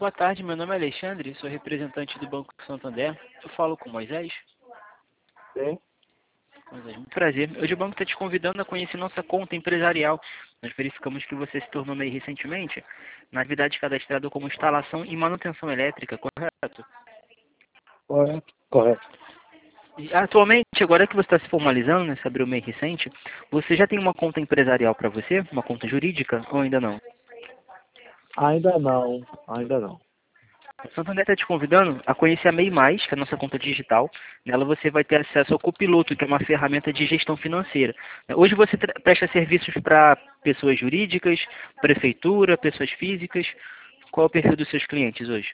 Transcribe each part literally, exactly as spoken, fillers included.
Boa tarde, meu nome é Alexandre, sou representante do Banco Santander. Eu falo com Moisés. Sim. Moisés, muito prazer. Hoje o banco está te convidando a conhecer nossa conta empresarial. Nós verificamos que você se tornou MEI recentemente na atividade cadastrada como instalação e manutenção elétrica, correto? Correto. Correto. E, atualmente, agora que você está se formalizando, né, se abriu o MEI recente, você já tem uma conta empresarial para você? Uma conta jurídica ou ainda não? Ainda não. Ainda não. O Santander está te convidando a conhecer a MEI Mais, que é a nossa conta digital. Nela você vai ter acesso ao Copiloto, que é uma ferramenta de gestão financeira. Hoje você presta serviços para pessoas jurídicas, prefeitura, pessoas físicas. Qual é o perfil dos seus clientes hoje?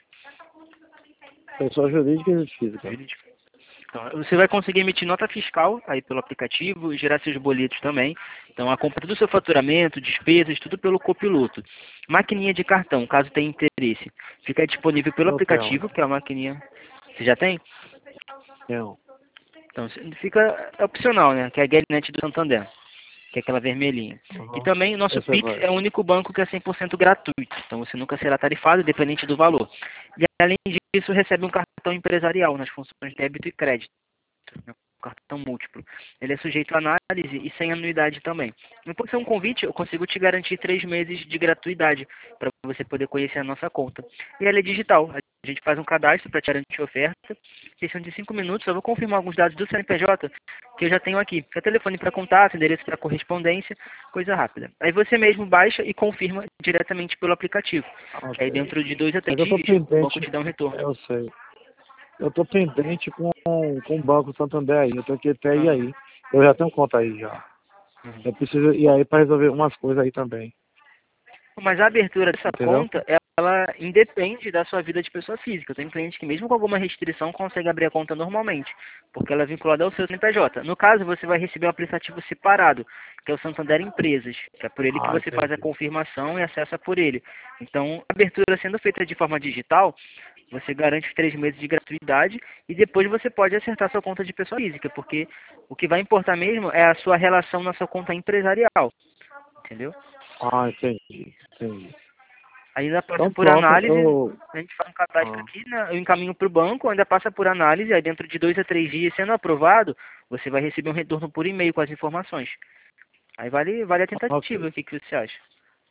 Pessoa jurídica e física. Jurídica. Então, você vai conseguir emitir nota fiscal aí pelo aplicativo e gerar seus boletos também. Então, a compra do seu faturamento, despesas, tudo pelo Copiloto. Maquininha de cartão, caso tenha interesse, fica disponível pelo Eu aplicativo, tenho. que é a maquininha. Você já tem? Tenho. Então, fica é opcional, né? Que é a Getnet do Santander, que é aquela vermelhinha. E Uhum. também o nosso Eu sei Pix qual é. é o único banco que é cem por cento gratuito. Então, você nunca será tarifado, independente do valor. E, além disso, recebe um cartão empresarial nas funções débito e crédito. Né, um cartão múltiplo. Ele é sujeito a análise e sem anuidade também. Depois de ser um convite, eu consigo te garantir três meses de gratuidade para você poder conhecer a nossa conta. E ela é digital. A gente faz um cadastro para te garantir oferta. Questão de cinco minutos, eu vou confirmar alguns dados do C N P J que eu já tenho aqui. Que é telefone para contato, endereço para correspondência, coisa rápida. Aí você mesmo baixa e confirma diretamente pelo aplicativo. Que aí Ok. dentro de dois a É três que eu tô dias, o banco pendente. te dá um retorno. Eu sei. Eu tô pendente com, com o Banco Santander aí. Eu tenho que até ir Aham. aí. Eu já tenho conta aí já. Uhum. Eu preciso ir aí para resolver umas coisas aí também. Mas a abertura dessa Entendeu? conta, ela independe da sua vida de pessoa física. Eu tenho cliente que mesmo com alguma restrição consegue abrir a conta normalmente, porque ela é vinculada ao seu C N P J. No caso, você vai receber um aplicativo separado, que é o Santander Empresas, que é por ele que Ah, você faz a entendi. confirmação e acessa por ele. Então, a abertura sendo feita de forma digital, você garante três meses de gratuidade e depois você pode acertar sua conta de pessoa física, porque o que vai importar mesmo é a sua relação na sua conta empresarial, entendeu? Ah, entendi. Entendi. Ainda passa Então por pronto, análise, eu. a gente faz um cadastro Ah, aqui, né, eu encaminho para o banco, ainda passa por análise, aí dentro de dois a três dias, sendo aprovado, você vai receber um retorno por e-mail com as informações. Aí vale, vale a tentativa, ok. o que, que você acha?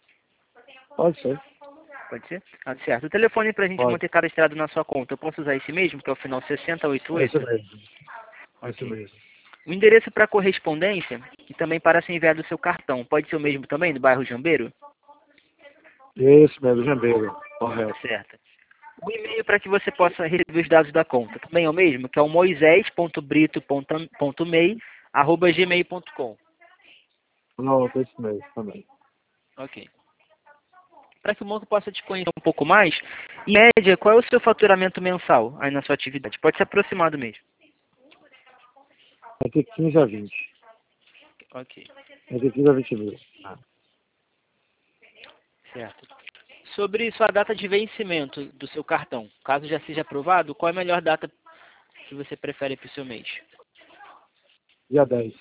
Pode ser. Pode ser? Ah, certo. O telefone para a gente Pode. manter cadastrado na sua conta, eu posso usar esse mesmo, que é o final sessenta e oitenta e É isso oito? mesmo. É isso Ok. mesmo. O endereço para correspondência e também para ser enviado o seu cartão, pode ser o mesmo também, do bairro Jambeiro? Isso mesmo, Jambeiro. Correto. Certo. O e-mail para que você possa receber os dados da conta também é o mesmo, que é o moisés ponto brito ponto mei arroba gmail ponto com. Pronto, é isso mesmo também. Ok. Para que o banco possa te conhecer um pouco mais, em média, qual é o seu faturamento mensal aí na sua atividade? Pode ser aproximado mesmo. Entre quinze a vinte. Ok, Entre quinze a vinte mil. Ah. certo. Sobre sua data de vencimento do seu cartão, caso já seja aprovado, qual é a melhor data que você prefere para o seu mês? Dia dez.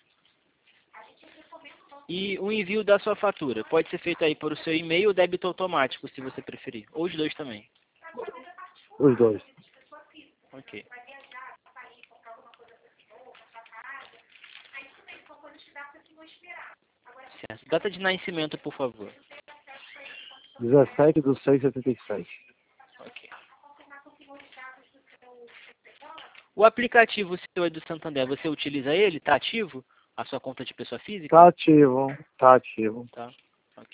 E o envio da sua fatura pode ser feito aí por o seu e-mail ou débito automático, se você preferir. Ou os dois também. Os dois. Ok. Certo. Data de nascimento, por favor. dezessete de seis de setenta e sete. Ok. O aplicativo seu é do Santander, você utiliza ele? Está ativo? A sua conta de pessoa física? Tá ativo. Tá ativo. Tá. Ok.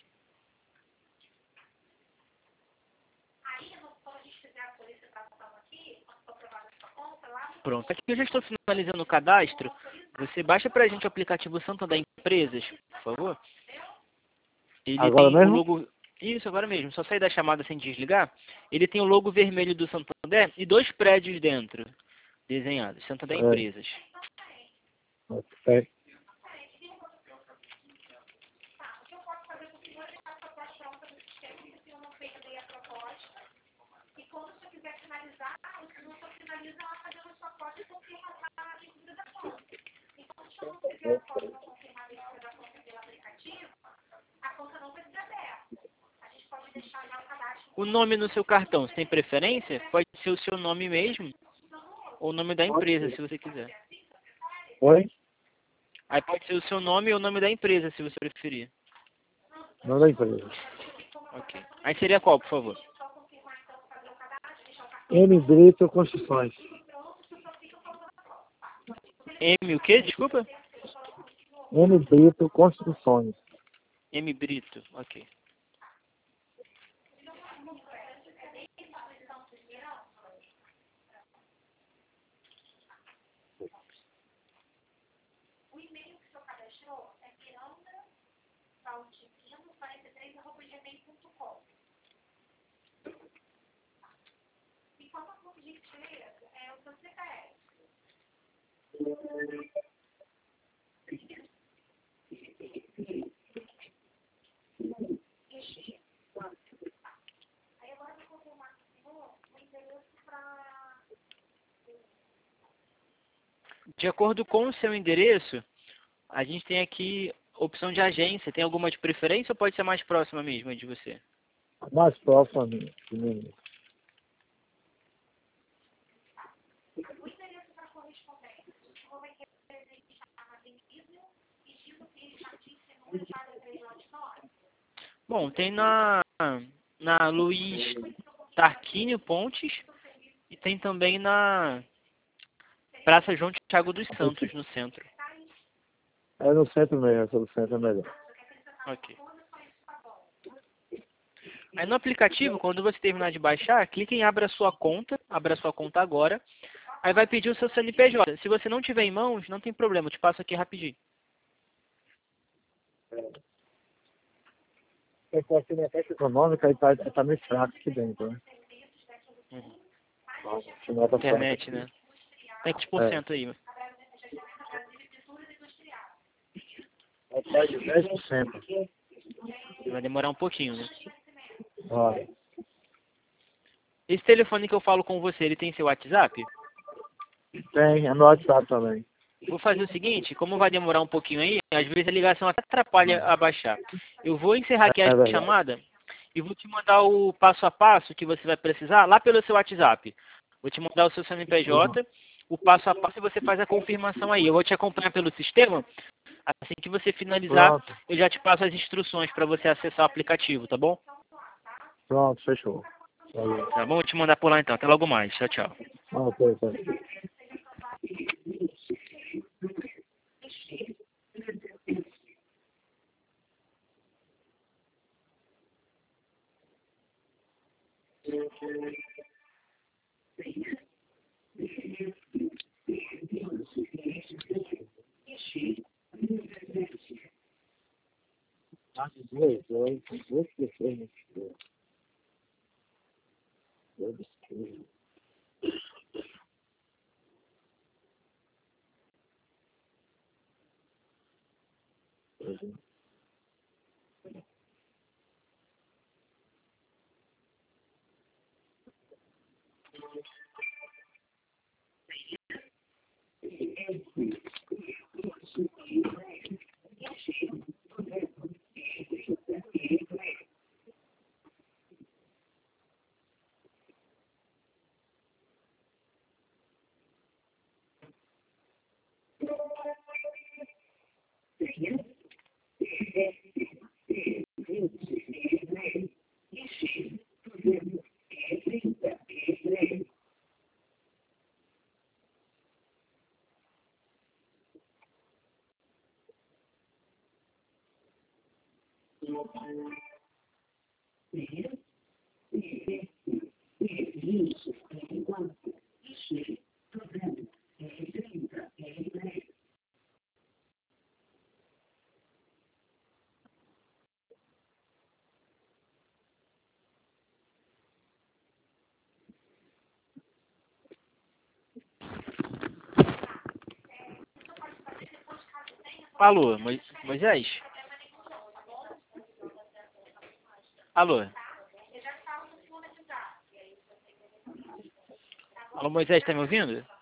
Pronto. Aqui eu já estou finalizando o cadastro. Você baixa para a gente o aplicativo Santander Empresas, por favor. Ele Agora tem o mesmo? logo... Isso, agora mesmo. Só sair da chamada sem desligar. Ele tem o logo vermelho do Santander e dois prédios dentro, desenhados. Santander É. Empresas. Ok. O nome no seu cartão, você tem preferência? Pode ser o seu nome mesmo, ou o nome da empresa, se você quiser. Oi? Aí pode ser o seu nome ou o nome da empresa, se você preferir. Não da empresa. Ok. Aí seria qual, por favor? M Brito Construções. M o quê? Desculpa? M Brito Construções. M Brito, ok. De acordo com o seu endereço, a gente tem aqui opção de agência. Tem alguma de preferência ou pode ser mais próxima mesmo de você? Mais próximo de mim. Bom, tem na, na Luiz Tarquínio Pontes e tem também na Praça João Tiago dos Santos, no centro. É no centro mesmo, essa do centro é melhor. Ok. Aí no aplicativo, quando você terminar de baixar, clique em Abra sua conta, abra sua conta agora. Aí vai pedir o seu C N P J. Se você não tiver em mãos, não tem problema, eu te passo aqui rapidinho. É que aqui na Caixa Econômica e tá, tá meio fraco aqui dentro, né? Uhum. Sinal tá fraco. Internet, né? Quantos por cento aí? É de dez por cento. Vai demorar um pouquinho, né? Olha. Esse telefone que eu falo com você, ele tem seu WhatsApp? Tem, é no WhatsApp também. Vou fazer o seguinte, como vai demorar um pouquinho aí, às vezes a ligação até atrapalha a baixar. Eu vou encerrar aqui É a verdade. chamada e vou te mandar o passo a passo que você vai precisar lá pelo seu WhatsApp. Vou te mandar o seu C N P J, o passo a passo e você faz a confirmação aí. Eu vou te acompanhar pelo sistema. Assim que você finalizar, Pronto, eu já te passo as instruções para você acessar o aplicativo, tá bom? pronto, fechou. Valeu. Tá bom? Vou te mandar por lá então. Até logo mais. Tchau, tchau. Ok, ok. Ah, dois, dois, dois pessoas. Dois pessoas. Alô, Mo- Moisés? Alô? Alô, Moisés, tá me ouvindo?